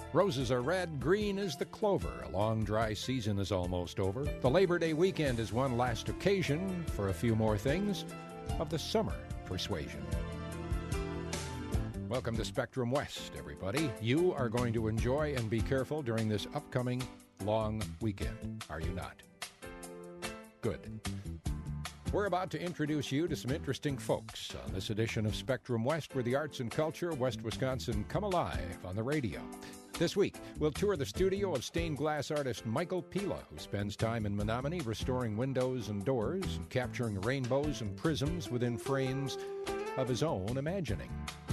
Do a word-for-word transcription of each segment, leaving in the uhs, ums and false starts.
Roses are red, green is the clover. A long, dry season is almost over. The Labor Day weekend is one last occasion for a few more things of the summer persuasion. Welcome to Spectrum West, everybody. You are going to enjoy and be careful during this upcoming long weekend, are you not? Good. We're about to introduce you to some interesting folks on this edition of Spectrum West, where the arts and culture of West Wisconsin come alive on the radio. This week, we'll tour the studio of stained glass artist Michael Pila, who spends time in Menominee restoring windows and doors and capturing rainbows and prisms within frames of his own imagining.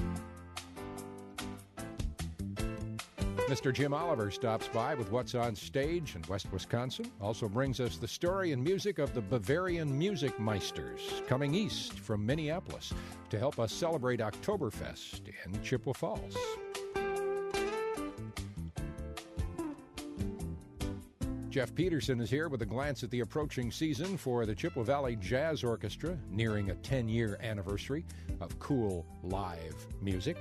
Mister Jim Oliver stops by with What's on Stage in West Wisconsin. Also brings us the story and music of the Bavarian Music Meisters coming east from Minneapolis to help us celebrate Oktoberfest in Chippewa Falls. Jeff Peterson is here with a glance at the approaching season for the Chippewa Valley Jazz Orchestra, nearing a ten-year anniversary of cool live music.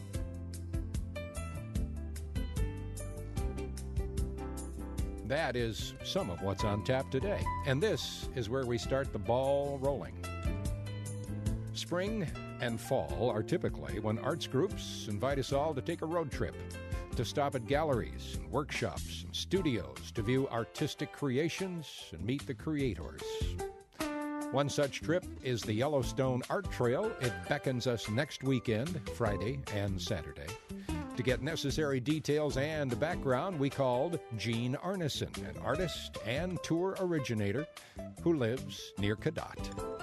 That is some of what's on tap today. And this is where we start the ball rolling. Spring and fall are typically when arts groups invite us all to take a road trip, to stop at galleries and workshops and studios to view artistic creations and meet the creators. One such trip is the Yellowstone Art Trail. It beckons us next weekend, Friday and Saturday. To get necessary details and background, we called Gene Arneson, an artist and tour originator who lives near Cadott.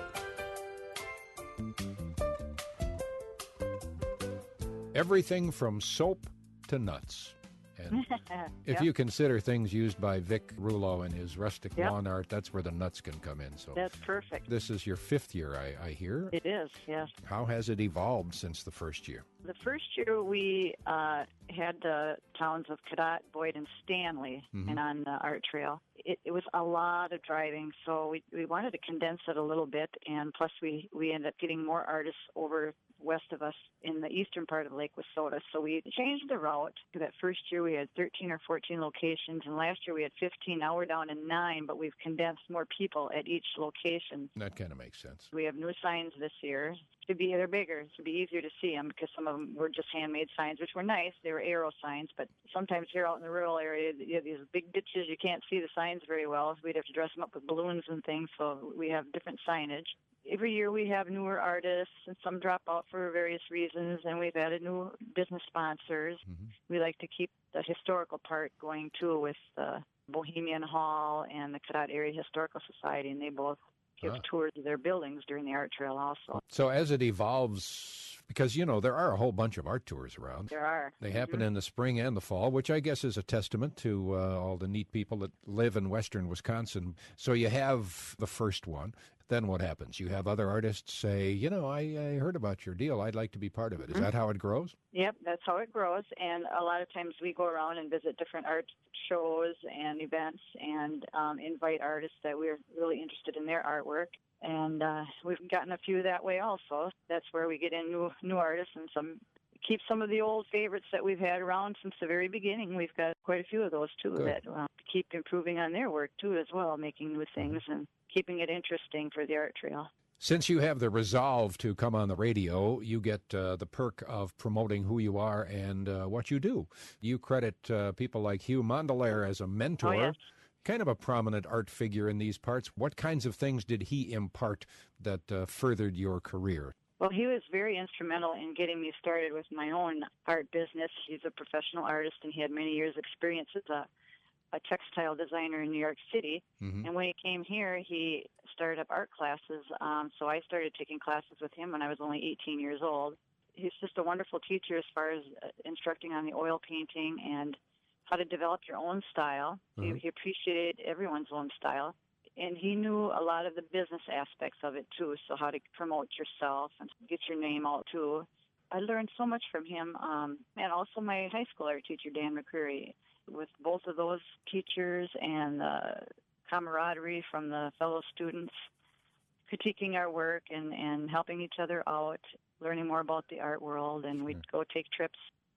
Everything from soap to nuts. And if yep. you consider things used by Vic Rouleau in his rustic yep. lawn art, that's where the nuts can come in. So that's perfect. This is your fifth year, I, I hear. It is, yes. How has it evolved since the first year? The first year we uh, had the towns of Cadott, Boyd, and Stanley, mm-hmm. and on the art trail. It, it was a lot of driving, so we we wanted to condense it a little bit, and plus we, we ended up getting more artists over west of us in the eastern part of Lake Wissota. So we changed the route. That first year we had thirteen or fourteen locations, and last year we had fifteen. Now we're down to nine, but we've condensed more people at each location. That kind of makes sense. We have new signs this year. To be, they're bigger, to be easier to see them, because some of them were just handmade signs, which were nice. They were arrow signs, but sometimes here out in the rural area, you have these big ditches, you can't see the signs very well, so we'd have to dress them up with balloons and things, so we have different signage. Every year we have newer artists, and some drop out for various reasons, and we've added new business sponsors. Mm-hmm. We like to keep the historical part going, too, with the Bohemian Hall and the Cadott Area Historical Society, and they both give ah. tours of their buildings during the art trail also. So as it evolves, because, you know, there are a whole bunch of art tours around. There are. They happen mm-hmm. in the spring and the fall, which I guess is a testament to uh, all the neat people that live in western Wisconsin. So you have the first one. Then what happens? You have other artists say, you know, I, I heard about your deal. I'd like to be part of it. Is mm-hmm. that how it grows? Yep, that's how it grows. And a lot of times we go around and visit different art shows and events and um, invite artists that we're really interested in their artwork. And uh, we've gotten a few that way also. That's where we get in new, new artists and some keep some of the old favorites that we've had around since the very beginning. We've got quite a few of those, too, Good. that uh, keep improving on their work, too, as well, making new things and keeping it interesting for the art trail. Since you have the resolve to come on the radio, you get uh, the perk of promoting who you are and uh, what you do. You credit uh, people like Hugh Mondelaire as a mentor, oh, yes. kind of a prominent art figure in these parts. What kinds of things did he impart that uh, furthered your career? Well, he was very instrumental in getting me started with my own art business. He's a professional artist, and he had many years' experience as a a textile designer in New York City. Mm-hmm. And when he came here, he started up art classes. Um, so I started taking classes with him when I was only eighteen years old. He's just a wonderful teacher as far as uh, instructing on the oil painting and how to develop your own style. Mm-hmm. He, he appreciated everyone's own style. And he knew a lot of the business aspects of it, too, so how to promote yourself and get your name out, too. I learned so much from him. Um, and also my high school art teacher, Dan McCreary. With both of those teachers and the camaraderie from the fellow students, critiquing our work and, and helping each other out, learning more about the art world, and sure. we'd go take trips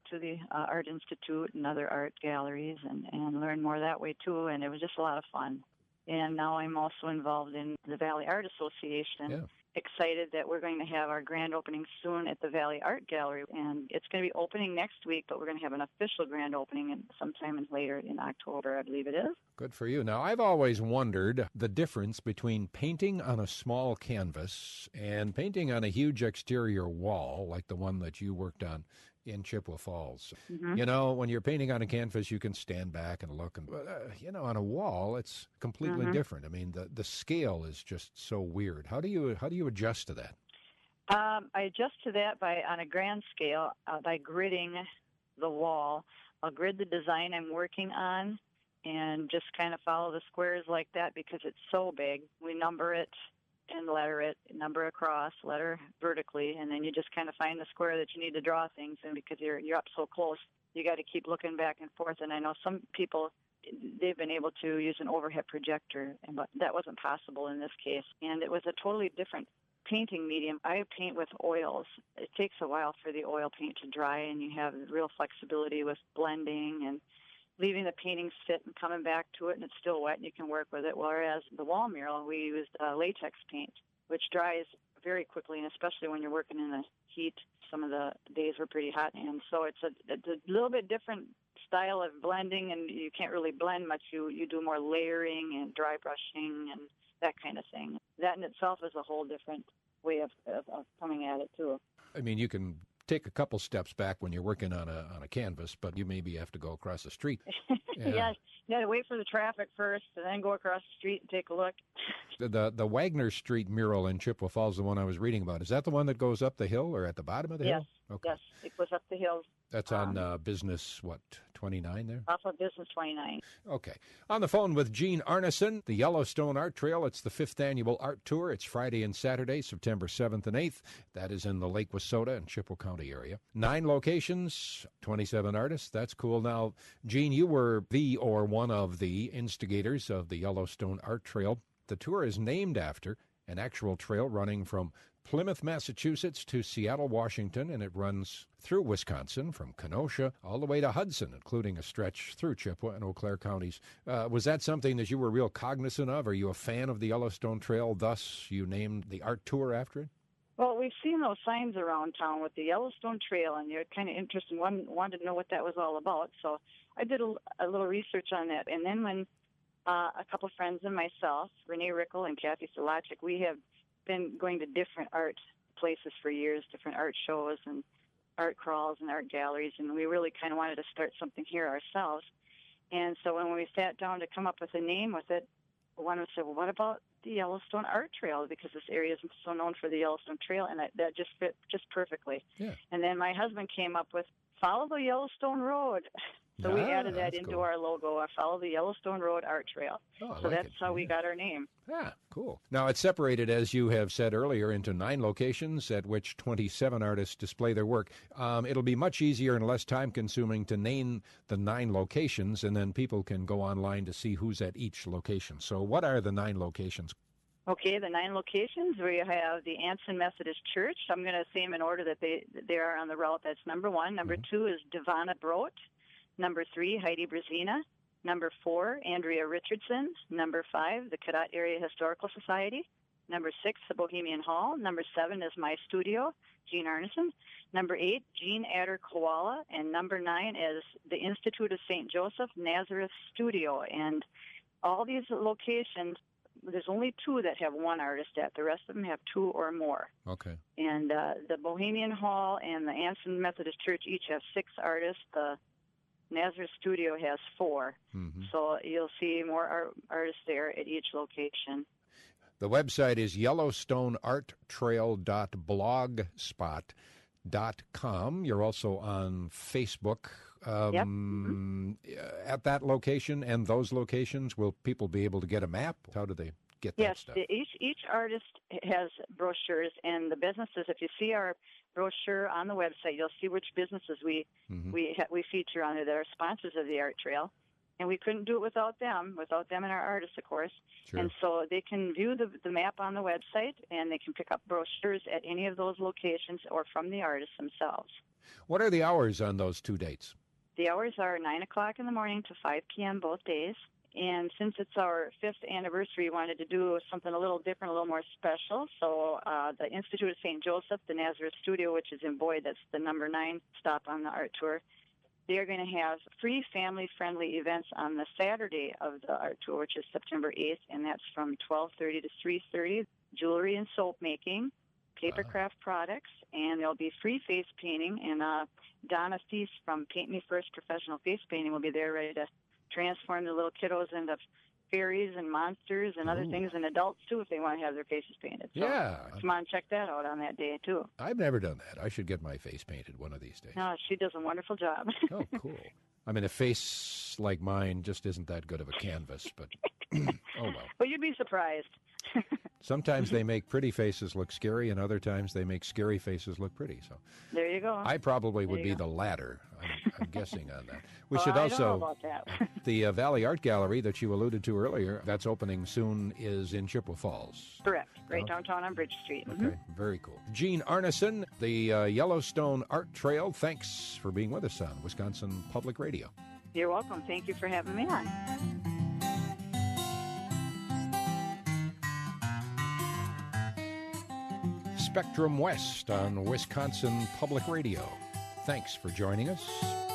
to the uh, Art Institute and other art galleries and, and learn more that way, too. And it was just a lot of fun. And now I'm also involved in the Valley Art Association. Yeah. Excited that we're going to have our grand opening soon at the Valley Art Gallery. And it's going to be opening next week, but we're going to have an official grand opening in, sometime in, later in October, I believe it is. Good for you. Now, I've always wondered the difference between painting on a small canvas and painting on a huge exterior wall like the one that you worked on in Chippewa Falls. Mm-hmm. You know, when you're painting on a canvas, you can stand back and look. And uh, you know, on a wall, it's completely mm-hmm. different. I mean, the the scale is just so weird. How do you how do you adjust to that? Um, I adjust to that by on a grand scale uh, by gridding the wall. I'll grid the design I'm working on and just kind of follow the squares like that because it's so big. We number it and letter it, number across, letter vertically, and then you just kind of find the square that you need to draw things in because you're you're up so close. You got to keep looking back and forth. And I know some people, they've been able to use an overhead projector, but that wasn't possible in this case. And it was a totally different painting medium. I paint with oils. It takes a while for the oil paint to dry, and you have real flexibility with blending and leaving the painting sit and coming back to it, and it's still wet, and you can work with it. Whereas the wall mural, we used uh, latex paint, which dries very quickly, and especially when you're working in the heat. Some of the days were pretty hot, and so it's a, it's a little bit different style of blending, and you can't really blend much. You you do more layering and dry brushing and that kind of thing. That in itself is a whole different way of, of, of coming at it, too. I mean, you can take a couple steps back when you're working on a on a canvas, but you maybe have to go across the street. Yeah, yeah you got to wait for the traffic first, and then go across the street and take a look. The, the the Wagner Street mural in Chippewa Falls, the one I was reading about, is that the one that goes up the hill or at the bottom of the yes. hill? Okay. Yes, it goes up the hill. That's on um, uh, Business, what, twenty-nine there? Off of Business twenty-nine. Okay. On the phone with Jean Arneson, the Yellowstone Art Trail. It's the fifth annual art tour. It's Friday and Saturday, September seventh and eighth. That is in the Lake Wissota and Chippewa County area. Nine locations, twenty-seven artists. That's cool. Now, Jean, you were the or one of the instigators of the Yellowstone Art Trail. The tour is named after an actual trail running from Plymouth, Massachusetts to Seattle, Washington, and it runs through Wisconsin from Kenosha all the way to Hudson, including a stretch through Chippewa and Eau Claire counties. Uh, was that something that you were real cognizant of? Are you a fan of the Yellowstone Trail, thus you named the art tour after it? Well, we've seen those signs around town with the Yellowstone Trail, and you're kind of interested, one wanted to know what that was all about. So I did a, a little research on that. And then when uh, a couple friends and myself, Renee Rickle and Kathy Solachik, we have been going to different art places for years, different art shows and art crawls and art galleries, and we really kind of wanted to start something here ourselves. And so when we sat down to come up with a name with it, one would say, well, what about the Yellowstone Art Trail? Because this area is so known for the Yellowstone Trail, and that, that just fit just perfectly. Yeah. And then my husband came up with, follow the Yellowstone Road. So ah, we added that into cool. our logo, I follow the Yellowstone Road Art Trail. Oh, so like that's it. how yeah. we got our name. Ah, cool. Now, it's separated, as you have said earlier, into nine locations at which twenty-seven artists display their work. Um, it'll be much easier and less time-consuming to name the nine locations, and then people can go online to see who's at each location. So what are the nine locations? Okay, the nine locations, we have the Anson Methodist Church. I'm going to say them in order that they, they are on the route. That's number one. Number mm-hmm. two is Devana Brote. Number three, Heidi Brazina. Number four, Andrea Richardson. Number five, the Cadott Area Historical Society. Number six, the Bohemian Hall. Number seven is my studio, Jean Arneson. Number eight, Jean Adder Koala. And number nine is the Institute of Saint Joseph Nazareth Studio. And all these locations, there's only two that have one artist at. The rest of them have two or more. Okay. And uh, the Bohemian Hall and the Anson Methodist Church each have six artists. The Nazareth Studio has four. Mm-hmm. So you'll see more art, artists there at each location. The website is yellowstone art trail dot blogspot dot com. You're also on Facebook. Um, yep. Mm-hmm. At that location and those locations, will people be able to get a map? How do they get yes, that stuff? Yes, each, each artist has brochures, and the businesses, if you see our brochure on the website, you'll see which businesses we mm-hmm. we ha- we feature on there that are sponsors of the art trail. And we couldn't do it without them, without them and our artists, of course. Sure. And so they can view the, the map on the website, and they can pick up brochures at any of those locations or from the artists themselves. What are the hours on those two dates? The hours are nine o'clock in the morning to five p.m. both days. And since it's our fifth anniversary, we wanted to do something a little different, a little more special. So uh, the Institute of Saint Joseph, the Nazareth Studio, which is in Boyd, that's the number nine stop on the art tour, they are going to have free family-friendly events on the Saturday of the art tour, which is September eighth, and that's from twelve thirty to three thirty, jewelry and soap making, paper Wow. craft products, and there'll be free face painting. And uh, Donna Thies from Paint Me First Professional Face Painting will be there ready to transform the little kiddos into fairies and monsters and other Ooh. things, and adults, too, if they want to have their faces painted. So Yeah. come on, check that out on that day, too. I've never done that. I should get my face painted one of these days. No, she does a wonderful job. Oh, cool. I mean, a face like mine just isn't that good of a canvas, but oh well. Well, you'd be surprised. Sometimes they make pretty faces look scary, and other times they make scary faces look pretty. So There you go. I probably would There be you the latter. I'm, I'm guessing on that. We Well, should I also don't know about that. the uh, Valley Art Gallery that you alluded to earlier. That's opening soon. Is in Chippewa Falls. Correct. Right Oh. downtown on Bridge Street. Okay, Mhm. very cool. Gene Arneson, the uh, Yellowstone Art Trail. Thanks for being with us on Wisconsin Public Radio. You're welcome. Thank you for having me on. Spectrum West on Wisconsin Public Radio. Thanks for joining us.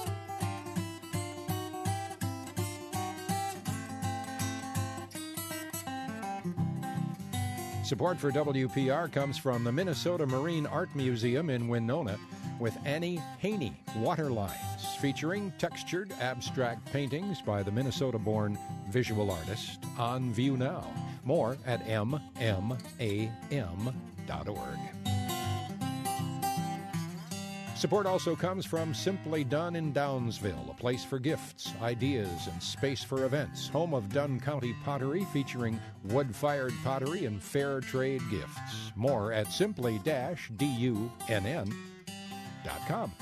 Support for W P R comes from the Minnesota Marine Art Museum in Winona with Annie Haney Waterlines, featuring textured abstract paintings by the Minnesota-born visual artist, on view now. More at m m a m dot org. Support also comes from Simply Done in Downsville, a place for gifts, ideas, and space for events. Home of Dunn County Pottery, featuring wood-fired pottery and fair trade gifts. More at simply dash dunn dot com.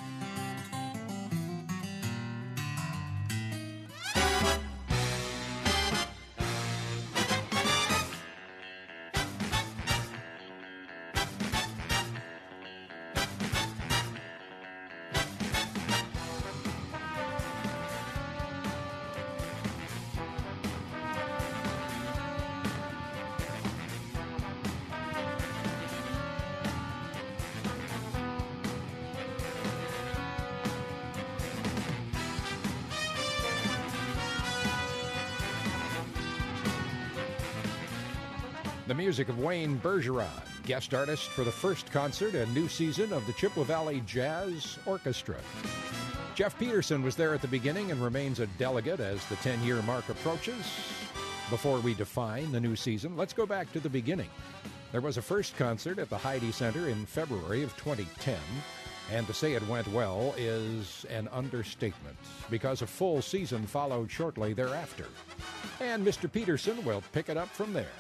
The music of Wayne Bergeron, guest artist for the first concert and new season of the Chippewa Valley Jazz Orchestra. Jeff Peterson was there at the beginning and remains a delegate as the ten-year mark approaches. Before we define the new season, let's go back to the beginning. There was a first concert at the Heidi Center in February of twenty ten, and to say it went well is an understatement, because a full season followed shortly thereafter. And Mister Peterson will pick it up from there.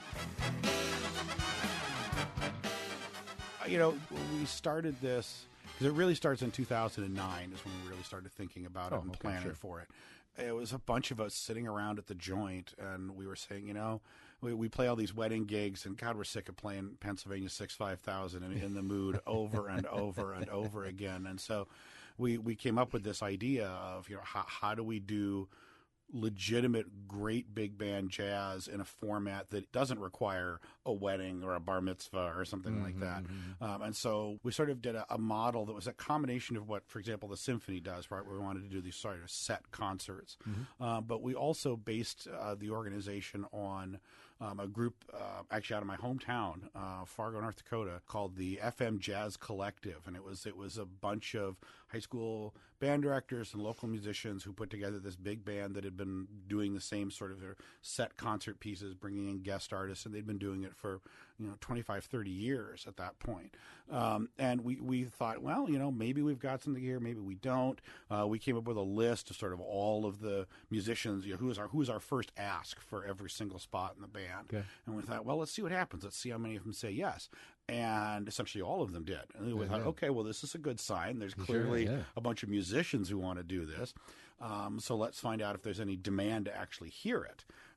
You know, when we started this, because it really starts in two thousand nine is when we really started thinking about it Oh, and okay, planning sure. for it. It was a bunch of us sitting around at the joint, and we were saying, you know, we, we play all these wedding gigs, and God, we're sick of playing Pennsylvania six five thousand and in the mood over and over and over again. And so we, we came up with this idea of, you know, how, how do we do legitimate great big band jazz in a format that doesn't require a wedding or a bar mitzvah or something Mm-hmm, like that. mm-hmm. Um, and so we sort of did a, a model that was a combination of what, for example, the symphony does, right? Where we wanted to do these sort of set concerts. Mm-hmm. Uh, but we also based uh, the organization on um, a group uh, actually out of my hometown, uh, Fargo, North Dakota, called the F M Jazz Collective. And it was it was a bunch of high school band directors and local musicians who put together this big band that had been doing the same sort of set concert pieces, bringing in guest artists, and they'd been doing it for, you know, twenty-five, thirty years at that point. Um, and we, we thought, well, you know, maybe we've got something here, maybe we don't. Uh, we came up with a list of sort of all of the musicians, you know, who is our, who is our first ask for every single spot in the band. Okay. And we thought, well, let's see what happens. Let's see how many of them say yes. And essentially all of them did. And we Yeah, thought, yeah. okay, well, this is a good sign. There's Sure, clearly yeah. a bunch of musicians who want to do this. Um, so let's find out if there's any demand to actually hear it.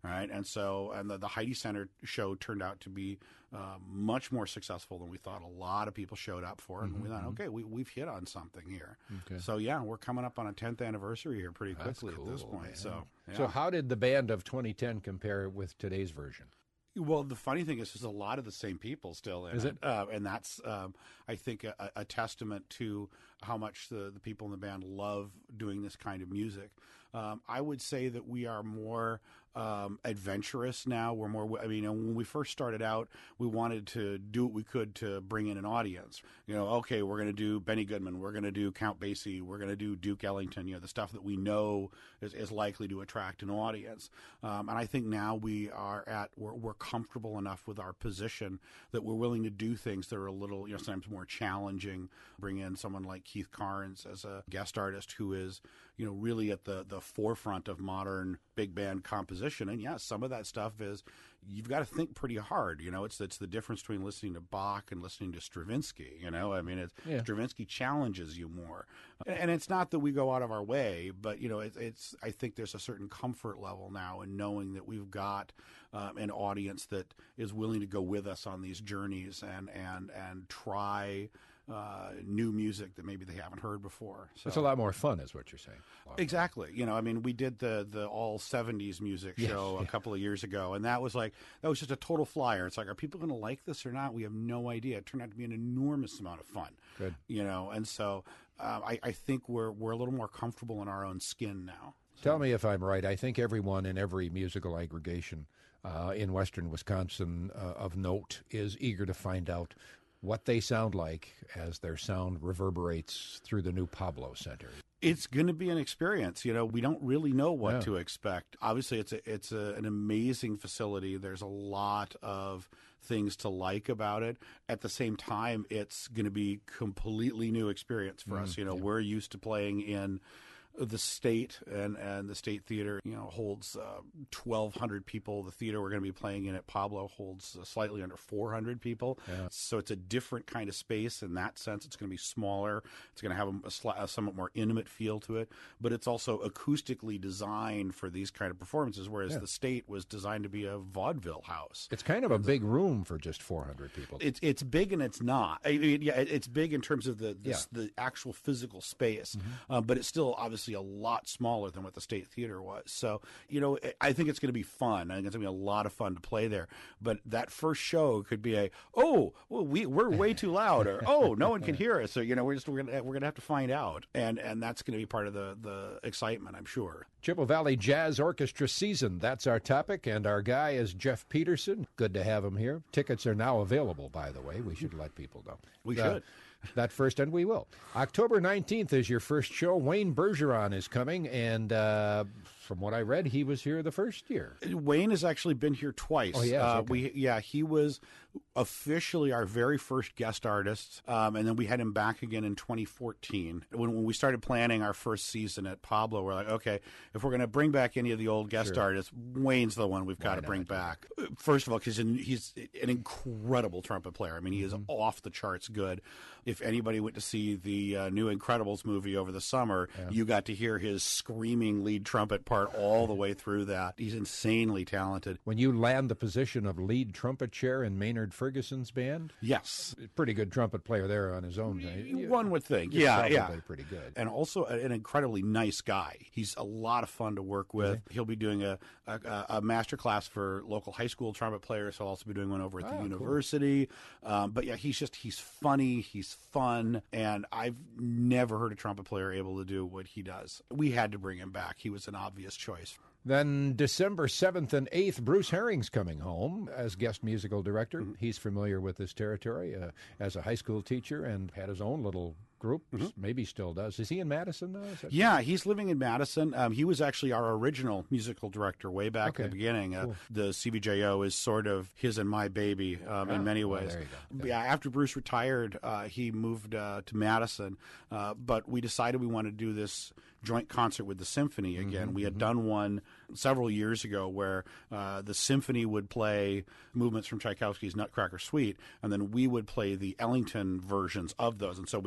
right? And so, and the, the Heidi Center show turned out to be uh, much more successful than we thought. A lot of people showed up for it, and mm-hmm. we thought, okay, we, we've hit on something here. Okay. So, yeah, we're coming up on a tenth anniversary here pretty quickly cool, at this point. Man. So, yeah. so how did the band of twenty ten compare with today's version? Well, the funny thing is, there's a lot of the same people still in is it, it? Uh, and that's, um, I think, a, a testament to how much the, the people in the band love doing this kind of music. Um, I would say that we are more um, adventurous now. We're more, I mean, when we first started out, we wanted to do what we could to bring in an audience. You know, okay, we're going to do Benny Goodman, we're going to do Count Basie, we're going to do Duke Ellington, you know, the stuff that we know is, is likely to attract an audience. Um, and I think now we are at, we're, we're comfortable enough with our position that we're willing to do things that are a little, you know, sometimes more challenging. Bring in someone like Keith Carnes as a guest artist who is, you know, really at the, the forefront of modern big band composition. And yeah, some of that stuff is, you've got to think pretty hard. You know, it's it's the difference between listening to Bach and listening to Stravinsky. You know, I mean, it's, yeah. Stravinsky challenges you more. And, and it's not that we go out of our way, but, you know, it, it's, I think there's a certain comfort level now in knowing that we've got um, an audience that is willing to go with us on these journeys and, and, and try Uh, new music that maybe they haven't heard before. So it's a lot more fun, is what you're saying. Exactly. You know, I mean, we did the the all seventies music yes, show yeah. a couple of years ago, and that was like, that was just a total flyer. It's like, are people going to like this or not? We have no idea. It turned out to be an enormous amount of fun. Good. You know, and so uh, I, I think we're we're a little more comfortable in our own skin now. So. Tell me if I'm right. I think everyone in every musical aggregation uh, in western Wisconsin uh, of note is eager to find out what they sound like as their sound reverberates through the new Pablo Center. It's going to be an experience. You know, we don't really know what yeah. to expect. Obviously, it's a, it's a, an amazing facility. There's a lot of things to like about it. At the same time, it's going to be completely new experience for mm, us. You know, yeah. we're used to playing in the State, and, and the State Theater, you know, holds uh, twelve hundred people. The theater we're going to be playing in at Pablo holds uh, slightly under four hundred people. Yeah. So it's a different kind of space in that sense. It's going to be smaller. It's going to have a, a, sli- a somewhat more intimate feel to it, but it's also acoustically designed for these kind of performances, whereas yeah. the State was designed to be a vaudeville house. It's kind of a big room for just four hundred people. It's it's big and it's not. I mean, yeah, it's big in terms of the the, yeah. the actual physical space, mm-hmm. uh, but it's still obviously a lot smaller than what the State Theater was. So, you know, I think it's going to be fun. I think it's going to be a lot of fun to play there. But that first show could be a, oh, well, we we're way too loud, or oh, no one can hear us. So, you know, we're just we're gonna we're gonna have to find out, and and that's going to be part of the the excitement, I'm sure. Chippewa Valley Jazz Orchestra season. That's our topic, and our guy is Jeff Peterson. Good to have him here. Tickets are now available, by the way. We should let people know. We uh, should. That first, and we will. October nineteenth is your first show. Wayne Bergeron is coming, and uh, from what I read, he was here the first year. Wayne has actually been here twice. Oh, yes, uh, okay. we yeah, he was officially our very first guest artist, um, and then we had him back again in twenty fourteen. When, when we started planning our first season at Pablo, we're like, okay, if we're going to bring back any of the old guest sure. artists, Wayne's the one we've got to bring back. First of all, because he's an incredible trumpet player. I mean, he is mm-hmm. off the charts good. If anybody went to see the uh, new Incredibles movie over the summer, yeah. you got to hear his screaming lead trumpet part all the way through that. He's insanely talented. When you land the position of lead trumpet chair in Maynard Ferguson's band? Yes. Pretty good trumpet player there on his own. One would think. You're yeah, yeah. pretty good. And also an incredibly nice guy. He's a lot of fun to work with. Mm-hmm. He'll be doing a, a, a master class for local high school trumpet players. He'll also be doing one over at the oh, university. Cool. Um, but yeah, he's just, he's funny. He's fun, and I've never heard a trumpet player able to do what he does. We had to bring him back. He was an obvious choice. Then December seventh and eighth, Bruce Herring's coming home as guest musical director. Mm-hmm. He's familiar with this territory uh, as a high school teacher and had his own little group, mm-hmm. maybe still does. Is he in Madison now? Yeah, true? He's living in Madison. Um, he was actually our original musical director way back okay. in the beginning. Uh, cool. The C B J O is sort of his and my baby um, oh, in many ways. Well, there you go. Yeah, after Bruce retired, uh, he moved uh, to Madison, uh, but we decided we wanted to do this joint concert with the symphony again. Mm-hmm, we had mm-hmm. done one several years ago where uh, the symphony would play movements from Tchaikovsky's Nutcracker Suite, and then we would play the Ellington versions of those. And so we'd go back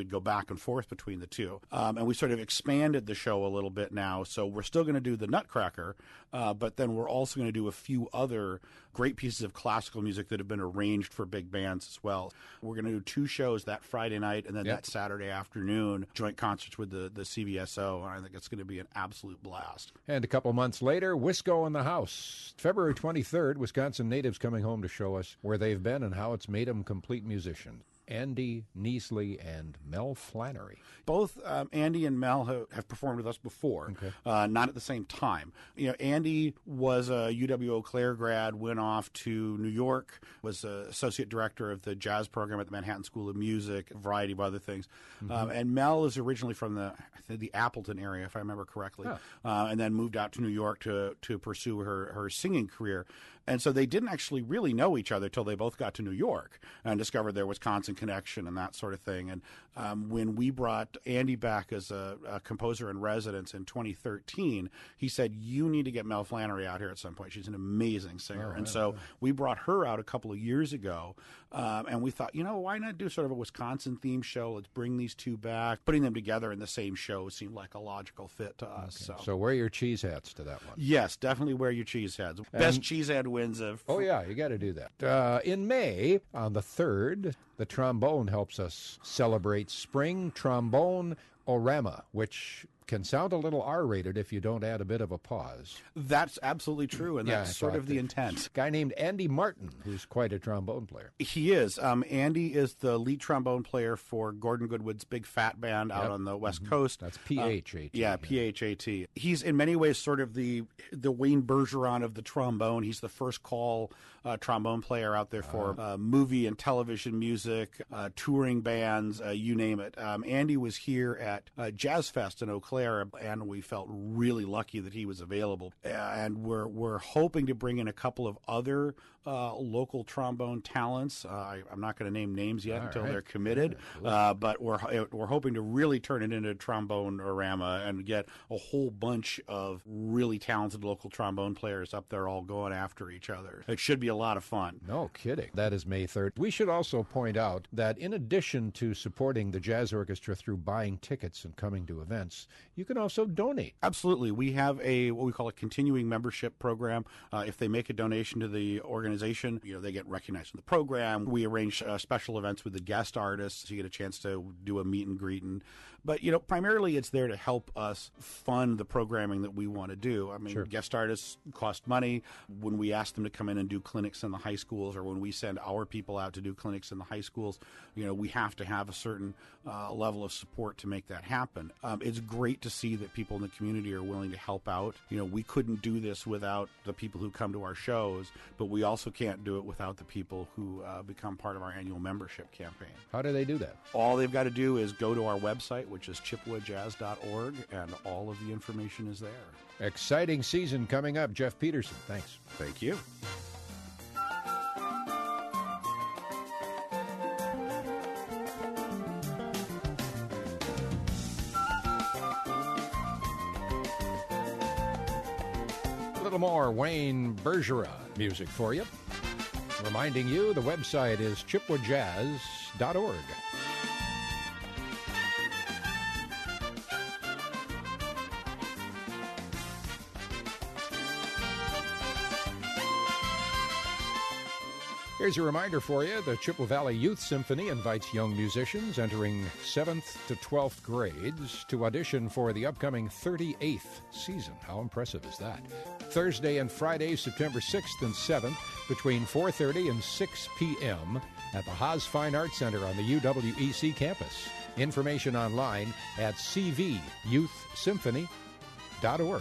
back and forth between the two. Um, and we sort of expanded the show a little bit now. So we're still going to do the Nutcracker, uh, but then we're also going to do a few other great pieces of classical music that have been arranged for big bands as well. We're going to do two shows that Friday night and then yep. that Saturday afternoon, joint concerts with the, the C V S O. And I think it's going to be an absolute blast. And a couple months later, Wisco in the house. February twenty-third, Wisconsin natives coming home to show us where they've been and how it's made them complete musicians. Andy Neasley and Mel Flannery. Both um, Andy and Mel have, have performed with us before, okay. uh, not at the same time. You know, Andy was a U W Eau Claire grad, went off to New York, was uh, associate director of the jazz program at the Manhattan School of Music, a variety of other things. Mm-hmm. Um, and Mel is originally from the I think the Appleton area, if I remember correctly, oh. uh, and then moved out to New York to to pursue her, her singing career. And so they didn't actually really know each other till they both got to New York and discovered their Wisconsin connection and that sort of thing. And um, when we brought Andy back as a, a composer in residence in twenty thirteen, he said, you need to get Mel Flannery out here at some point. She's an amazing singer. Oh, and yeah, so yeah. we brought her out a couple of years ago. Um, and we thought, you know, why not do sort of a Wisconsin-themed show? Let's bring these two back. Putting them together in the same show seemed like a logical fit to us. Okay. So. so wear your cheese hats to that one. Yes, definitely wear your cheese hats. And Best cheese head wins a... Oh, yeah, you got to do that. Uh, in May, on the third, the trombone helps us celebrate Spring Trombone Orama, which can sound a little R-rated if you don't add a bit of a pause. That's absolutely true, and yeah, that's sort of the intent. A guy named Andy Martin, who's quite a trombone player. He is. Um, Andy is the lead trombone player for Gordon Goodwood's Big Fat Band out yep. on the West mm-hmm. Coast. That's P H A T. Uh, yeah, P H A T. He's in many ways sort of the the Wayne Bergeron of the trombone. He's the first call uh, trombone player out there for uh, movie and television music, uh, touring bands, uh, you name it. Um, Andy was here at uh, Jazz Fest in Eau Claire, and we felt really lucky that he was available. Uh, and we're we're hoping to bring in a couple of other uh, local trombone talents. Uh, I, I'm not going to name names yet All until right. they're committed, yeah, uh, but we're we're hoping to really turn it into Trombone Orama and get a whole bunch of really talented local trombone players up there all going after each other. It should be a lot of fun. No kidding. That is May third. We should also point out that in addition to supporting the Jazz Orchestra through buying tickets and coming to events, you can also donate. Absolutely. We have a what we call a continuing membership program. Uh, if they make a donation to the organization, you know, they get recognized in the program. We arrange uh, special events with the guest artists. So you get a chance to do a meet and greet. And, but, you know, primarily it's there to help us fund the programming that we want to do. I mean, sure. guest artists cost money. When we ask them to come in and do clinics in the high schools, or when we send our people out to do clinics in the high schools, you know, we have to have a certain uh, level of support to make that happen. Um, it's great to see that people in the community are willing to help out. You know, we couldn't do this without the people who come to our shows, but we also can't do it without the people who uh, become part of our annual membership campaign. How do they do that? All they've got to do is go to our website, which is chippewa jazz dot org, and all of the information is there. Exciting season coming up. Jeff Peterson, thanks. Thank you. A little more Wayne Bergeron music for you. Reminding you, the website is chippewa jazz dot org. Here's a reminder for you. The Chippewa Valley Youth Symphony invites young musicians entering seventh to twelfth grades to audition for the upcoming thirty-eighth season. How impressive is that? Thursday and Friday, September sixth and seventh, between four thirty and six p.m. at the Haas Fine Arts Center on the U W E C campus. Information online at c v youth symphony dot org.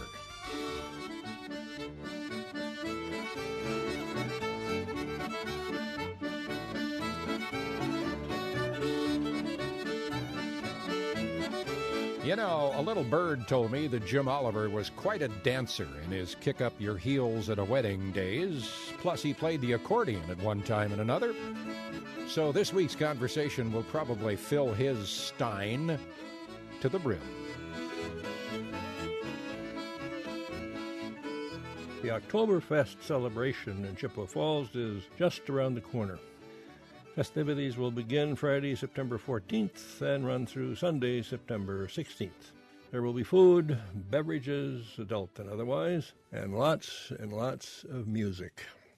You know, a little bird told me that Jim Oliver was quite a dancer in his kick-up-your-heels-at-a-wedding days. Plus, he played the accordion at one time and another. So this week's conversation will probably fill his stein to the brim. The Oktoberfest celebration in Chippewa Falls is just around the corner. Festivities will begin Friday, September fourteenth and run through Sunday, September sixteenth. There will be food, beverages, adult and otherwise, and lots and lots of music.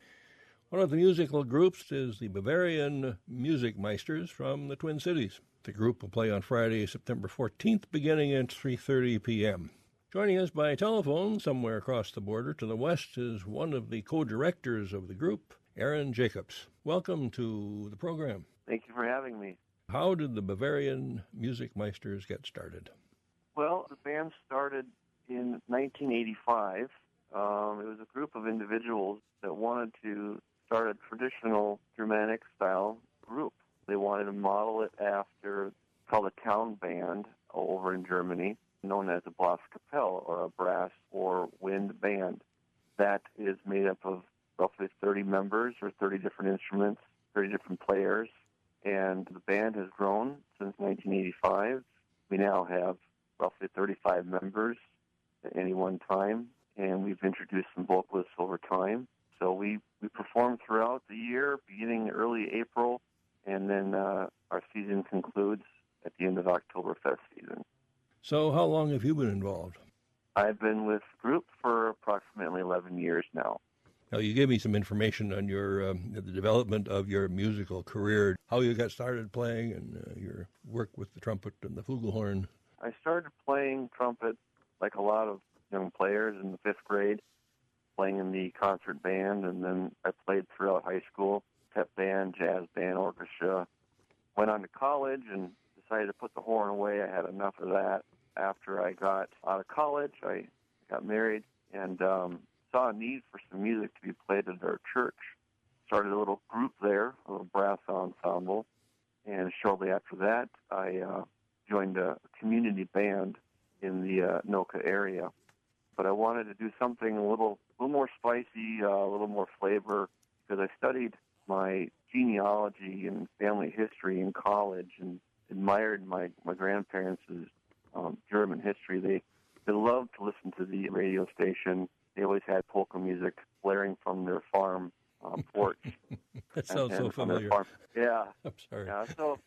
One of the musical groups is the Bavarian Musikmeisters from the Twin Cities. The group will play on Friday, September fourteenth, beginning at three thirty p.m. Joining us by telephone somewhere across the border to the west is one of the co-directors of the group, Aaron Jacobs. Welcome to the program. Thank you for having me. How did the Bavarian Musikmeisters get started? Well, the band started in nineteen eighty-five. Um, it was a group of individuals that wanted to start a traditional Germanic-style group. They wanted to model it after, called a town band over in Germany, known as a Blaskapelle, or a brass or wind band. That is made up of roughly thirty members or thirty different instruments, thirty different players, and the band has grown since nineteen eighty-five. We now have roughly thirty-five members at any one time, and we've introduced some vocalists over time. So we, we perform throughout the year, beginning early April, and then uh, our season concludes at the end of Oktoberfest season. So how long have you been involved? I've been with the group for approximately eleven years now. Now, you gave me some information on your um, the development of your musical career, how you got started playing, and uh, your work with the trumpet and the flugelhorn. I started playing trumpet like a lot of young players in the fifth grade, playing in the concert band, and then I played throughout high school, pep band, jazz band, orchestra. Went on to college and decided to put the horn away. I had enough of that. After I got out of college, I got married and um, saw a need for some music to be played at our church. Started a little group there, a little brass ensemble, and shortly after that, I uh, joined a community band in the uh, Noka area. But I wanted to do something a little, a little more spicy, uh, a little more flavor, because I studied my genealogy and family history in college and admired my, my grandparents' um, German history. They, they loved to listen to the radio station. They always had polka music blaring from their farm um, porch. That sounds and, so familiar. Yeah. I'm sorry. Yeah, so...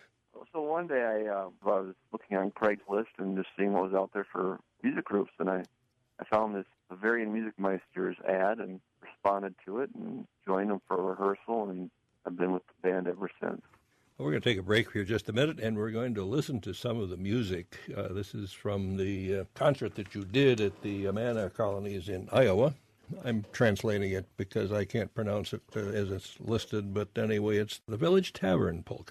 So one day I, uh, I was looking on Craigslist and just seeing what was out there for music groups, and I, I found this Bavarian Musikmeisters ad and responded to it and joined them for a rehearsal, and I've been with the band ever since. Well, we're going to take a break here just a minute, and we're going to listen to some of the music. Uh, this is from the uh, concert that you did at the Amana colonies in Iowa. I'm translating it because I can't pronounce it uh, as it's listed, but anyway, it's the Village Tavern Polka.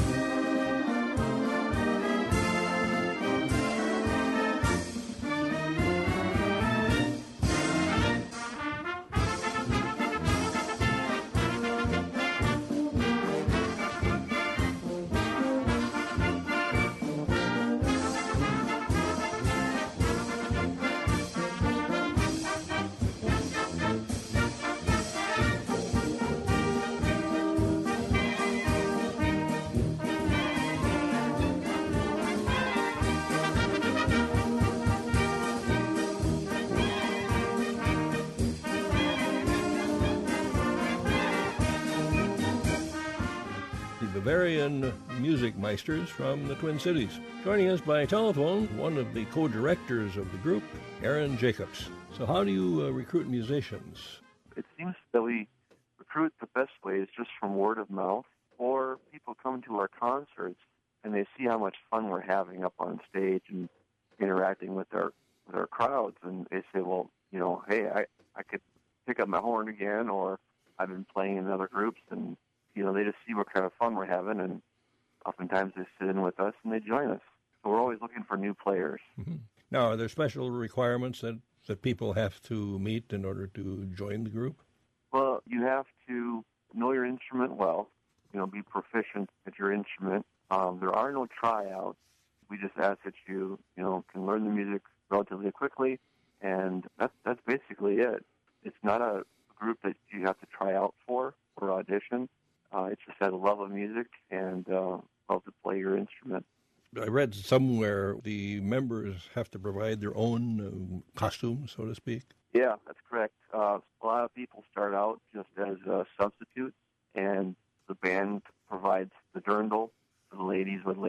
Bavarian Musikmeisters from the Twin Cities. Joining us by telephone, one of the co-directors of the group, Aaron Jacobs. So how do you uh, recruit musicians? It seems that we recruit the best ways just from word of mouth, or people come to our concerts and they see how much fun we're having up on stage and interacting with our with our crowds, and they say, well, you know, hey, I, I could pick up my horn again, or I've been playing in other groups, and you know, they just see what kind of fun we're having, and oftentimes they sit in with us and they join us. So we're always looking for new players. Mm-hmm. Now, are there special requirements that, that people have to meet in order to join the group? Well, you have to know your instrument well, you know, be proficient at your instrument. Um, there are no tryouts. We just ask that you, you know, can learn the music relatively quickly, and that's, that's basically it. It's not a group that you have to try out for or audition. Uh, it just has a love of music and uh, love to play your instrument. I read somewhere the members have to provide their own um, costume, so to speak. Yeah, that's correct. Uh, a lot of people start out just as uh, substitutes, and the band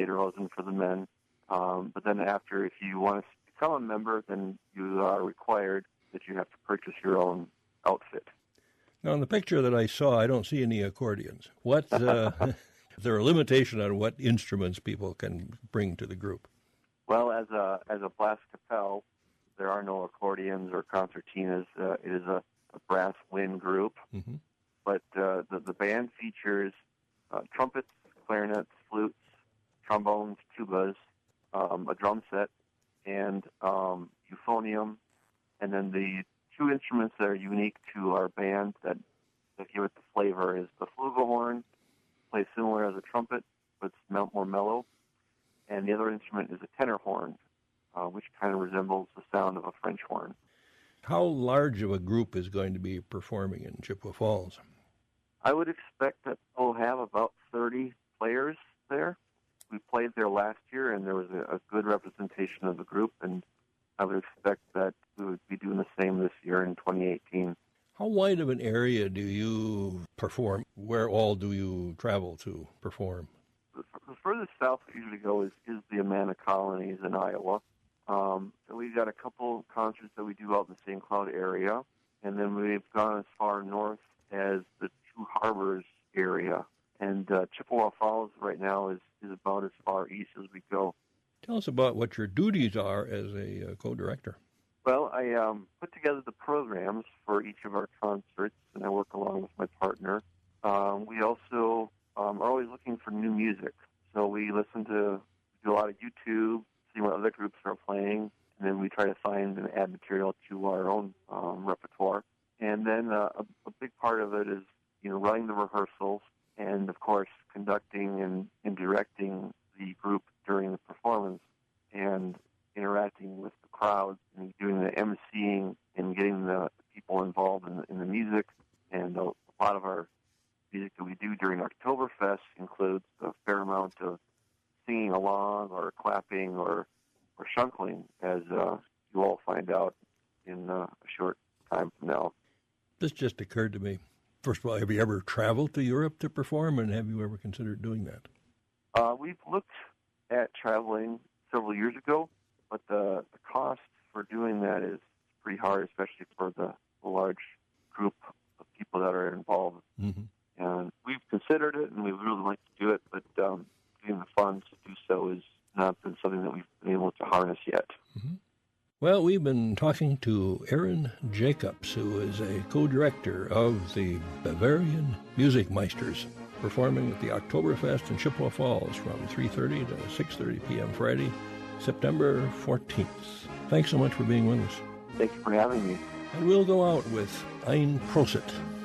lederhosen for the men. Um, but then after, if you want to become a member, then you are required that you have to purchase your own outfit. Now, in the picture that I saw, I don't see any accordions. What uh, is there a limitation on what instruments people can bring to the group? Well, as a as a Blaskapelle, there are no accordions or concertinas. Uh, it is a, a brass wind group. Mm-hmm. But uh, the, the band features uh, trumpets, clarinets, flutes, trombones, tubas, um, a drum set, and um, euphonium. And then the two instruments that are unique to our band that, that give it the flavor is the flugelhorn, plays similar as a trumpet, but it's more mellow. And the other instrument is a tenor horn, uh, which kind of resembles the sound of a French horn. How large of a group is going to be performing in Chippewa Falls? I would expect that we'll have about thirty players there. We played there last year, and there was a, a good representation of the group, and I would expect that we would be doing the same this year in twenty eighteen. How wide of an area do you perform? Where all do you travel to perform? The, the furthest south we usually go is, is the Amana Colonies in Iowa. Um, so we've got a couple concerts that we do out in the Saint Cloud area, and then we've gone as far north as the Two Harbors area. And uh, Chippewa Falls right now is, is about as far east as we go. Tell us about what your duties are as a uh, co-director. Well, I um, put together the programs for each of our concerts, and I work along with my partner. Um, we also um, are always looking for new music. So we listen to, do a lot of YouTube, see what other groups are playing, and then we try to find and add material to our own um, repertoire. And then uh, a, a big part of it is, you know, running the rehearsals and, of course, conducting and, and directing the group during the performance and interacting with the crowds and doing the emceeing and getting the people involved in the, in the music. And a, a lot of our music that we do during Oktoberfest includes a fair amount of singing along or clapping or, or shunkling, as uh, you all find out in uh, a short time from now. This just occurred to me. First of all, have you ever traveled to Europe to perform, and have you ever considered doing that? Uh, we've looked at traveling several years ago, but the, the cost for doing that is pretty hard, especially for the, the large group of people that are involved. Mm-hmm. And we've considered it, and we would really like to do it, but um, getting the funds to do so has not been something that we've been able to harness yet. Mm-hmm. Well, we've been talking to Aaron Jacobs, who is a co-director of the Bavarian Music Meisters, performing at the Oktoberfest in Chippewa Falls from three thirty to six thirty p.m. Friday, September fourteenth. Thanks so much for being with us. Thank you for having me. And we'll go out with Ein Prosit.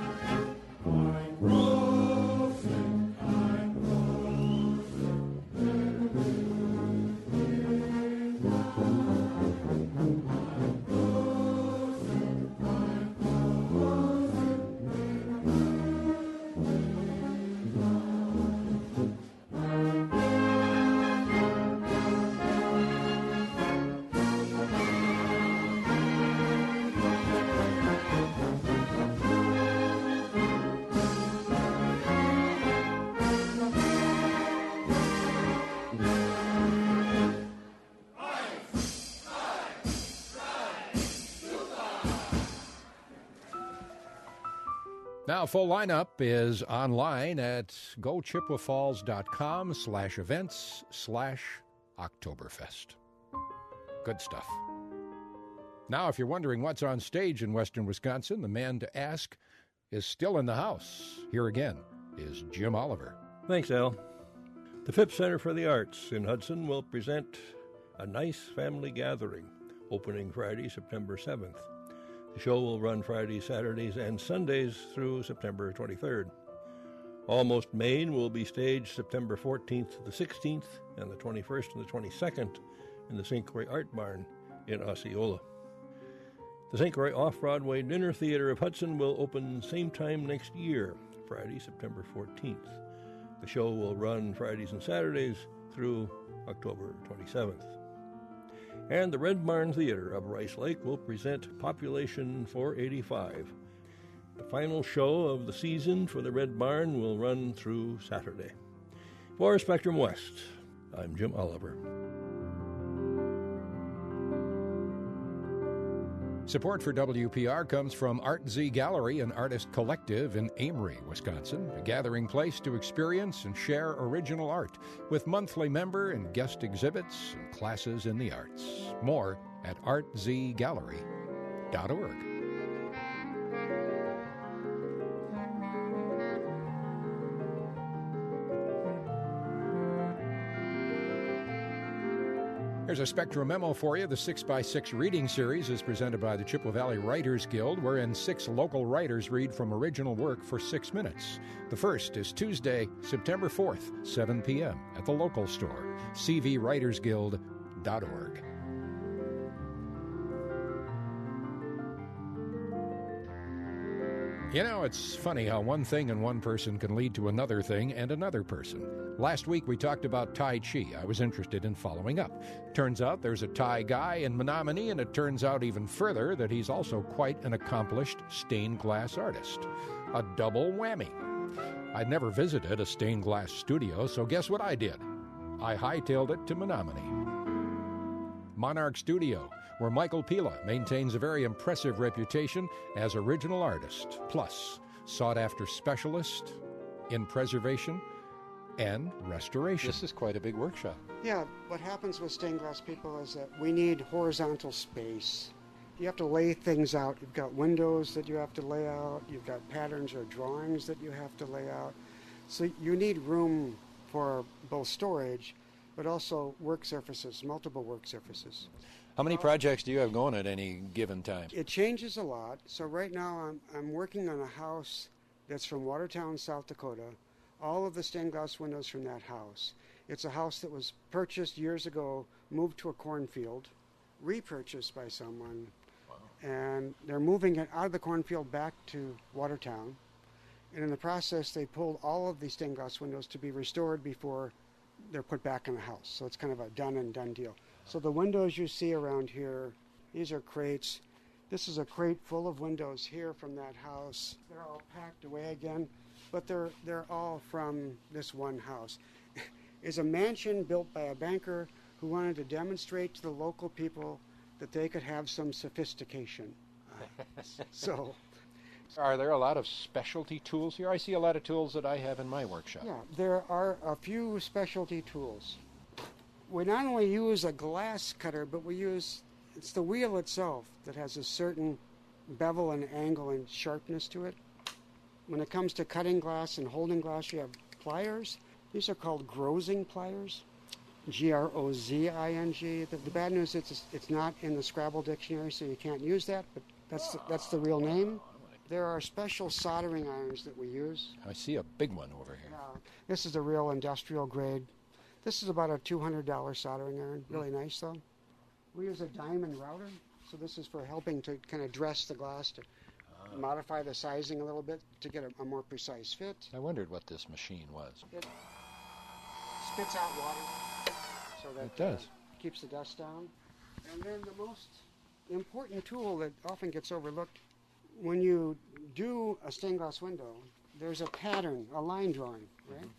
Now, full lineup is online at gochippewafalls.com slash events slash Oktoberfest. Good stuff. Now, if you're wondering what's on stage in western Wisconsin, the man to ask is still in the house. Here again is Jim Oliver. Thanks, Al. The Phipps Center for the Arts in Hudson will present A Nice Family Gathering, opening Friday, September seventh. The show will run Fridays, Saturdays, and Sundays through September twenty-third. Almost Maine will be staged September fourteenth to the sixteenth, and the twenty-first and the twenty-second in the Saint Croix Art Barn in Osceola. The Saint Croix Off-Broadway Dinner Theater of Hudson will open same time next year, Friday, September fourteenth. The show will run Fridays and Saturdays through October twenty-seventh. And the Red Barn Theater of Rice Lake will present Population four eighty-five. The final show of the season for the Red Barn will run through Saturday. For Spectrum West, I'm Jim Oliver. Support for W P R comes from Art Z Gallery, an artist collective in Amory, Wisconsin, a gathering place to experience and share original art with monthly member and guest exhibits and classes in the arts. More at art z gallery dot org. Here's a Spectrum memo for you. The six by six reading series is presented by the Chippewa Valley Writers Guild, wherein six local writers read from original work for six minutes. The first is Tuesday, September fourth, seven p.m. at the local store, c v writers guild dot org. You know, it's funny how one thing and one person can lead to another thing and another person. Last week we talked about Tai Chi. I was interested in following up. Turns out there's a Thai guy in Menominee, and it turns out even further that he's also quite an accomplished stained glass artist. A double whammy. I'd never visited a stained glass studio, so guess what I did? I hightailed it to Menominee. Monarch Studio, where Michael Pila maintains a very impressive reputation as original artist, plus sought-after specialist in preservation and restoration. This is quite a big workshop. Yeah, what happens with stained glass people is that we need horizontal space. You have to lay things out. You've got windows that you have to lay out. You've got patterns or drawings that you have to lay out. So you need room for both storage, but also work surfaces, multiple work surfaces. How many projects do you have going at any given time? It changes a lot. So right now I'm, I'm working on a house that's from Watertown, South Dakota. All of the stained glass windows from that house. It's a house that was purchased years ago, moved to a cornfield, repurchased by someone, wow. And they're moving it out of the cornfield back to Watertown. And in the process, they pulled all of the stained glass windows to be restored before they're put back in the house. So it's kind of a done and done deal. So the windows you see around here, these are crates. This is a crate full of windows here from that house. They're all packed away again, but they're they're all from this one house. It's a mansion built by a banker who wanted to demonstrate to the local people that they could have some sophistication. Uh, so, are there a lot of specialty tools here? I see a lot of tools that I have in my workshop. Yeah, there are a few specialty tools. We not only use a glass cutter, but we use, it's the wheel itself that has a certain bevel and angle and sharpness to it. When it comes to cutting glass and holding glass, you have pliers. These are called grozing pliers, G R O Z I N G. The, the bad news is it's, it's not in the Scrabble dictionary, so you can't use that, but that's the, that's the real name. There are special soldering irons that we use. I see a big one over here. Yeah, this is a real industrial grade. This is about a two hundred dollars soldering iron. Really mm. nice, though. We use a diamond router, so this is for helping to kind of dress the glass, to uh, modify the sizing a little bit to get a, a more precise fit. I wondered what this machine was. It spits out water, so that it does. Uh, keeps the dust down. And then the most important tool that often gets overlooked, when you do a stained glass window, there's a pattern, a line drawing, right? Mm-hmm.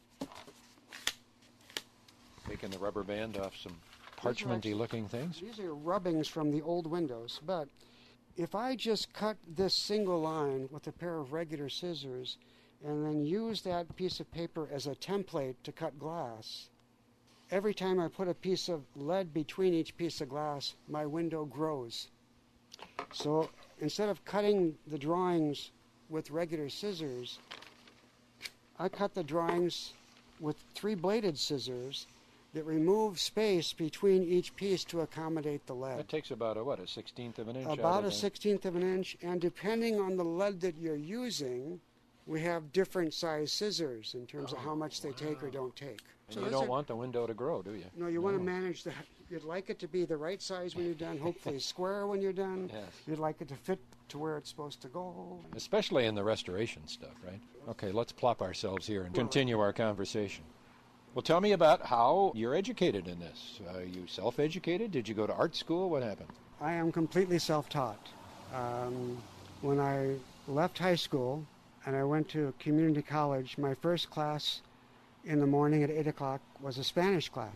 Taking the rubber band off some parchmenty looking things? These are rubbings from the old windows, but if I just cut this single line with a pair of regular scissors and then use that piece of paper as a template to cut glass, every time I put a piece of lead between each piece of glass, my window grows. So instead of cutting the drawings with regular scissors, I cut the drawings with three-bladed scissors that remove space between each piece to accommodate the lead. That takes about a, what, a sixteenth of an inch? About a sixteenth of an inch, and depending on the lead that you're using, we have different size scissors in terms oh, of how much they wow. take or don't take. And so you don't are, want the window to grow, do you? No, you no. want to manage that. You'd like it to be the right size when you're done, hopefully square when you're done. Yes. You'd like it to fit to where it's supposed to go. Especially in the restoration stuff, right? Okay, let's plop ourselves here and well, continue our conversation. Well, tell me about how you're educated in this. Are you self-educated? Did you go to art school? What happened? I am completely self-taught. Um, when I left high school and I went to community college, my first class in the morning at eight o'clock was a Spanish class.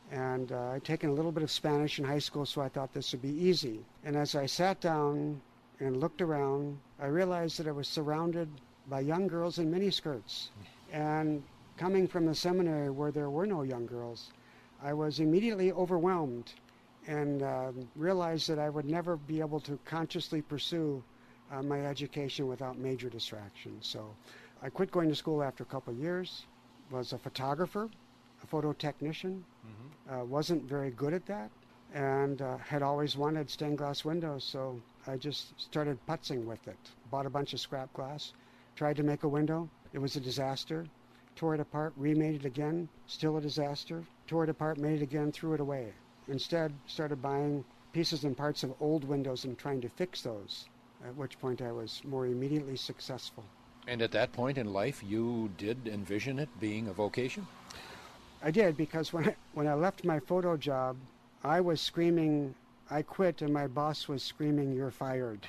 And uh, I'd taken a little bit of Spanish in high school, so I thought this would be easy. And as I sat down and looked around, I realized that I was surrounded by young girls in miniskirts. And coming from the seminary where there were no young girls, I was immediately overwhelmed and uh, realized that I would never be able to consciously pursue uh, my education without major distractions. So I quit going to school after a couple of years, was a photographer, a photo technician, mm-hmm. uh, wasn't very good at that, and uh, had always wanted stained glass windows, so I just started putzing with it. Bought a bunch of scrap glass, tried to make a window. It was a disaster. Tore it apart, remade it again, still a disaster. Tore it apart, made it again, threw it away. Instead, started buying pieces and parts of old windows and trying to fix those, at which point I was more immediately successful. And at that point in life, you did envision it being a vocation? I did, because when I, when I left my photo job, I was screaming, I quit, and my boss was screaming, you're fired.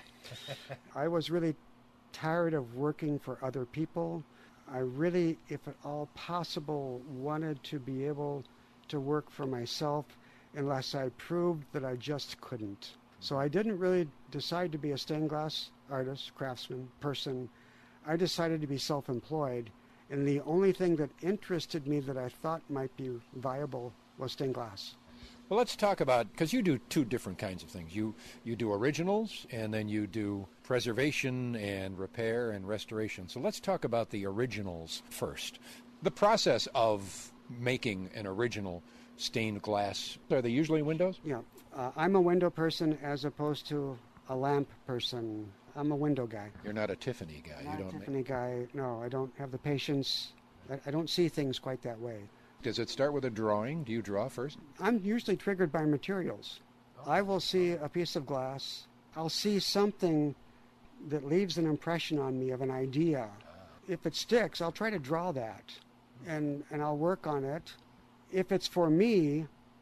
I was really tired of working for other people. I really, if at all possible, wanted to be able to work for myself unless I proved that I just couldn't. So I didn't really decide to be a stained glass artist, craftsman, person. I decided to be self-employed, and the only thing that interested me that I thought might be viable was stained glass. Well, let's talk about, because you do two different kinds of things. You you do originals, and then you do preservation and repair and restoration. So let's talk about the originals first. The process of making an original stained glass, are they usually windows? Yeah. Uh, I'm a window person as opposed to a lamp person. I'm a window guy. You're not a Tiffany guy. Not you don't a Tiffany make... guy. No, I don't have the patience. I, I don't see things quite that way. Does it start with a drawing? Do you draw first? I'm usually triggered by materials. I will see a piece of glass. I'll see something that leaves an impression on me of an idea. If it sticks, I'll try to draw that, and, and I'll work on it. If it's for me,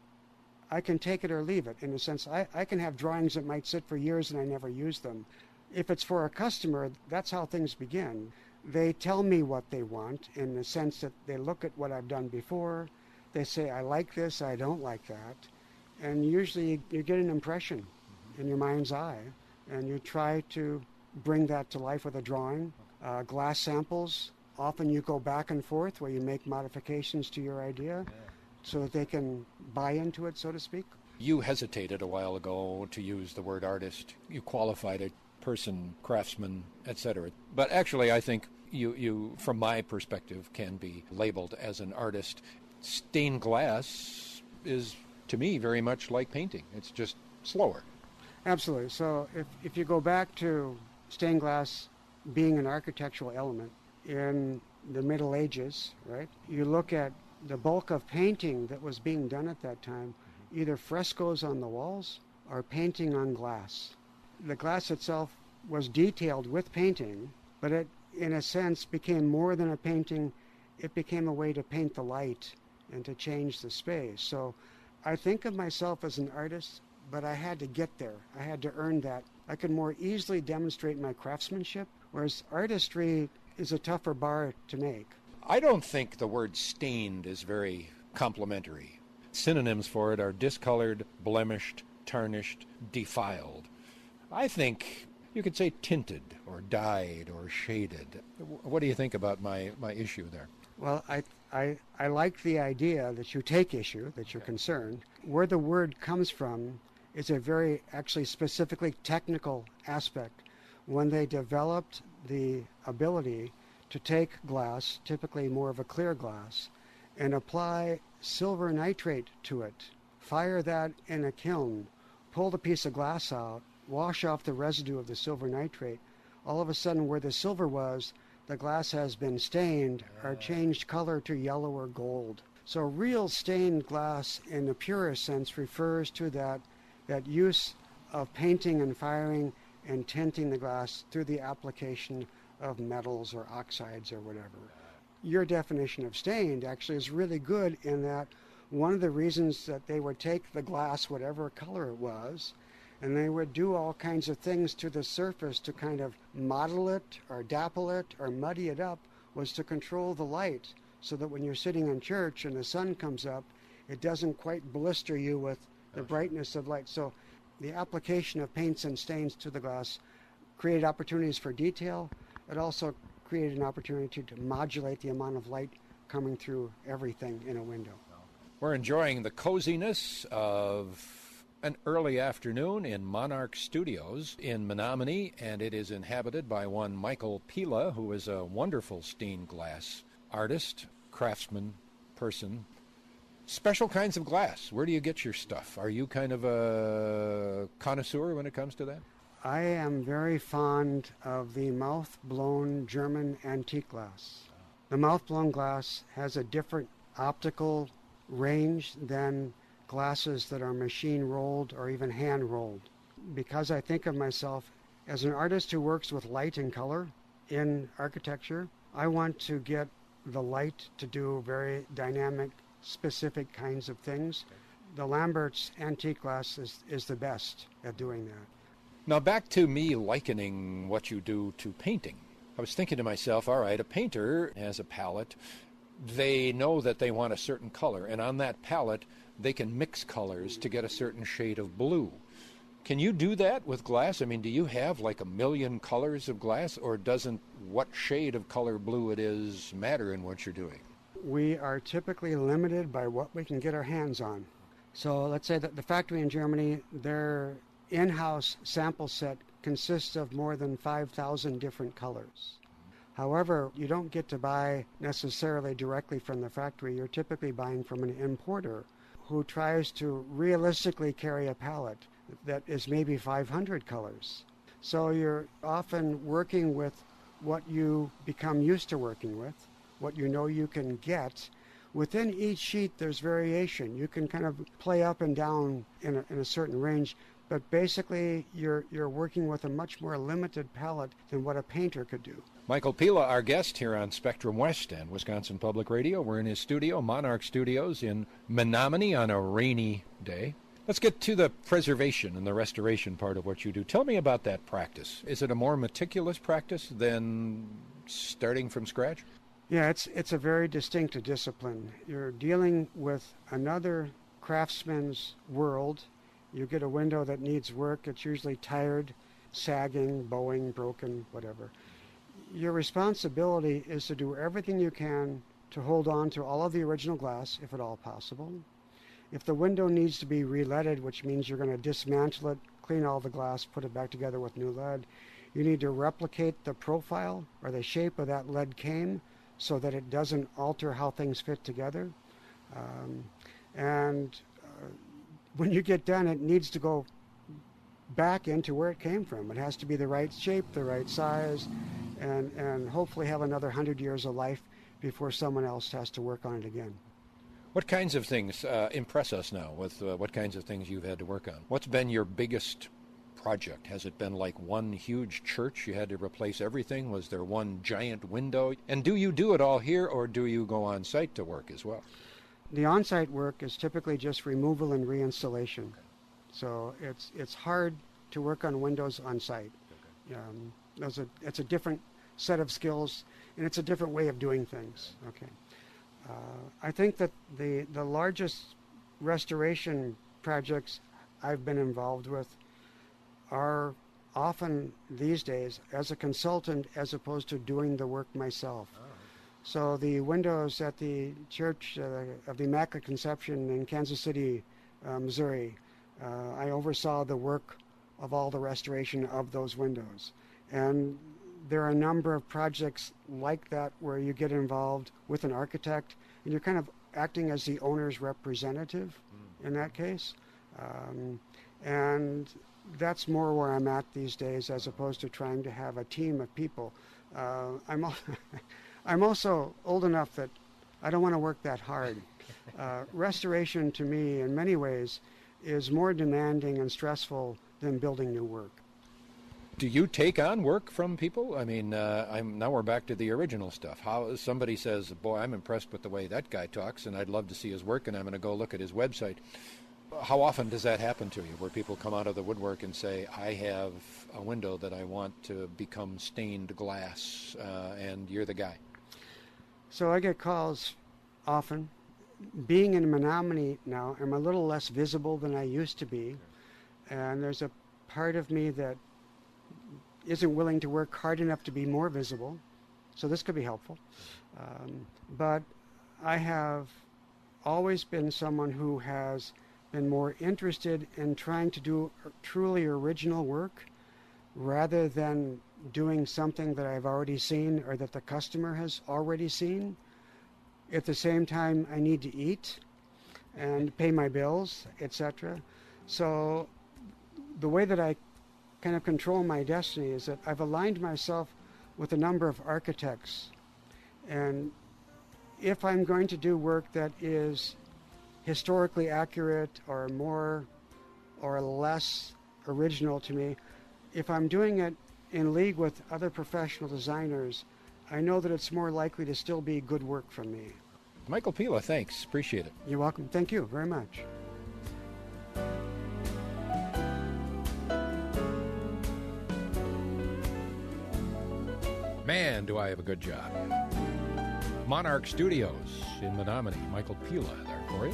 I can take it or leave it. In a sense, I, I can have drawings that might sit for years and I never use them. If it's for a customer, that's how things begin. They tell me what they want in the sense that they look at what I've done before. They say, I like this, I don't like that. And usually you, you get an impression in your mind's eye, and you try to bring that to life with a drawing. Uh, glass samples, often you go back and forth where you make modifications to your idea so that they can buy into it, so to speak. You hesitated a while ago to use the word artist. You qualified it person, craftsman, et cetera. But actually, I think you, you, from my perspective, can be labeled as an artist. Stained glass is, to me, very much like painting. It's just slower. Absolutely. So if, if you go back to stained glass being an architectural element in the Middle Ages, right, you look at the bulk of painting that was being done at that time, either frescoes on the walls or painting on glass. The glass itself was detailed with painting, but it, in a sense, became more than a painting. It became a way to paint the light and to change the space. So I think of myself as an artist, but I had to get there. I had to earn that. I could more easily demonstrate my craftsmanship, whereas artistry is a tougher bar to make. I don't think the word stained is very complimentary. Synonyms for it are discolored, blemished, tarnished, defiled. I think you could say tinted or dyed or shaded. What do you think about my, my issue there? Well, I, I, I like the idea that you take issue, that you're concerned. Where the word comes from is a very actually specifically technical aspect. When they developed the ability to take glass, typically more of a clear glass, and apply silver nitrate to it, fire that in a kiln, pull the piece of glass out, wash off the residue of the silver nitrate, all of a sudden where the silver was, the glass has been stained or changed color to yellow or gold. So real stained glass in the purest sense refers to that, that use of painting and firing and tinting the glass through the application of metals or oxides or whatever. Your definition of stained actually is really good in that one of the reasons that they would take the glass, whatever color it was, and they would do all kinds of things to the surface to kind of model it or dapple it or muddy it up was to control the light so that when you're sitting in church and the sun comes up, it doesn't quite blister you with the brightness of light. So the application of paints and stains to the glass created opportunities for detail. It also created an opportunity to modulate the amount of light coming through everything in a window. We're enjoying the coziness of an early afternoon in Monarch Studios in Menominee, and it is inhabited by one Michael Pila, who is a wonderful stained glass artist, craftsman, person. Special kinds of glass. Where do you get your stuff? Are you kind of a connoisseur when it comes to that? I am very fond of the mouth-blown German antique glass. The mouth-blown glass has a different optical range than glasses that are machine-rolled or even hand-rolled. Because I think of myself as an artist who works with light and color in architecture, I want to get the light to do very dynamic, specific kinds of things. The Lambert's antique glass is, is the best at doing that. Now back to me likening what you do to painting. I was thinking to myself, all right, a painter has a palette. They know that they want a certain color, and on that palette they can mix colors to get a certain shade of blue. Can you do that with glass? I mean, do you have like a million colors of glass, or doesn't what shade of color blue it is matter in what you're doing? We are typically limited by what we can get our hands on. So let's say that the factory in Germany, their in-house sample set consists of more than five thousand different colors. However, you don't get to buy necessarily directly from the factory. You're typically buying from an importer who tries to realistically carry a palette that is maybe five hundred colors. So you're often working with what you become used to working with, what you know you can get. Within each sheet, there's variation. You can kind of play up and down in a, in a certain range, but basically you're you're working with a much more limited palette than what a painter could do. Michael Pila, our guest here on Spectrum West and Wisconsin Public Radio. We're in his studio, Monarch Studios in Menominee, on a rainy day. Let's get to the preservation and the restoration part of what you do. Tell me about that practice. Is it a more meticulous practice than starting from scratch? Yeah, it's it's a very distinct discipline. You're dealing with another craftsman's world. You get a window that needs work. It's usually tired, sagging, bowing, broken, whatever. Your responsibility is to do everything you can to hold on to all of the original glass, if at all possible. If the window needs to be re-leaded, which means you're going to dismantle it, clean all the glass, put it back together with new lead, you need to replicate the profile or the shape of that lead cane so that it doesn't alter how things fit together. Um, and uh, when you get done, it needs to go back into where it came from. It has to be the right shape, the right size, and, and hopefully have another hundred years of life before someone else has to work on it again. What kinds of things uh, impress us now with uh, what kinds of things you've had to work on? What's been your biggest project? Has it been like one huge church? You had to replace everything? Was there one giant window? And do you do it all here, or do you go on site to work as well? The on-site work is typically just removal and reinstallation. So it's it's hard to work on windows on site. Okay. Um, those are, it's a different set of skills, and it's a different way of doing things. Okay. Uh, I think that the the largest restoration projects I've been involved with are often these days as a consultant as opposed to doing the work myself. Oh. So the windows at the Church uh, of the Immaculate Conception in Kansas City, uh, Missouri, uh, I oversaw the work of all the restoration of those windows. And there are a number of projects like that where you get involved with an architect and you're kind of acting as the owner's representative mm. in that case. Um, and that's more where I'm at these days as opposed to trying to have a team of people. Uh, I'm, al- I'm also old enough that I don't want to work that hard. Uh, restoration to me in many ways is more demanding and stressful than building new work. Do you take on work from people? I mean, uh, I'm now we're back to the original stuff. How somebody says, boy, I'm impressed with the way that guy talks, and I'd love to see his work, and I'm going to go look at his website. How often does that happen to you, where people come out of the woodwork and say, I have a window that I want to become stained glass, uh, and you're the guy? So I get calls often, being in Menominee now, I'm a little less visible than I used to be. And there's a part of me that isn't willing to work hard enough to be more visible. So this could be helpful. Um, but I have always been someone who has been more interested in trying to do truly original work rather than doing something that I've already seen or that the customer has already seen. At the same time, I need to eat and pay my bills, et cetera. So the way that I kind of control my destiny is that I've aligned myself with a number of architects. And if I'm going to do work that is historically accurate or more or less original to me, if I'm doing it in league with other professional designers, I know that it's more likely to still be good work from me. Michael Pila, thanks. Appreciate it. You're welcome. Thank you very much. Man, do I have a good job. Monarch Studios in Menominee. Michael Pila there for you.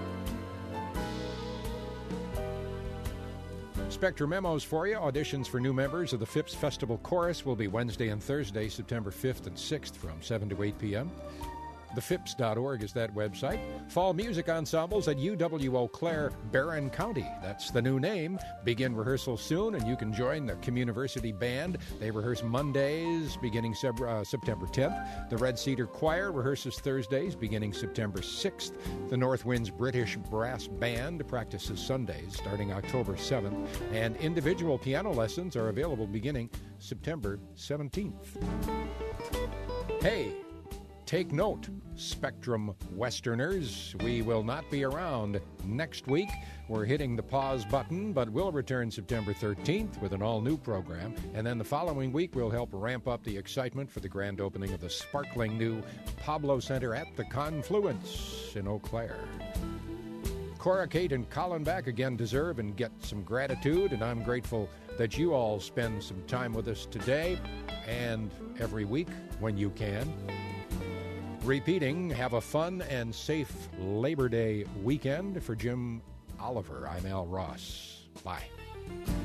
Spectrum memos for you. Auditions for new members of the Phipps Festival Chorus will be Wednesday and Thursday, September fifth and sixth from seven to eight p.m. the phipps dot org is that website. Fall music ensembles at U W Eau Claire, Barron County. That's the new name. Begin rehearsal soon, and you can join the Communiversity Band. They rehearse Mondays beginning seb- uh, September tenth. The Red Cedar Choir rehearses Thursdays beginning September sixth. The North Winds British Brass Band practices Sundays starting October seventh. And individual piano lessons are available beginning September seventeenth. Hey! Take note, Spectrum Westerners, we will not be around next week. We're hitting the pause button, but we'll return September thirteenth with an all-new program. And then the following week, we'll help ramp up the excitement for the grand opening of the sparkling new Pablo Center at the Confluence in Eau Claire. Cora, Kate, and Colin back again deserve and get some gratitude, and I'm grateful that you all spend some time with us today and every week when you can. Repeating, have a fun and safe Labor Day weekend. For Jim Oliver, I'm Al Ross. Bye.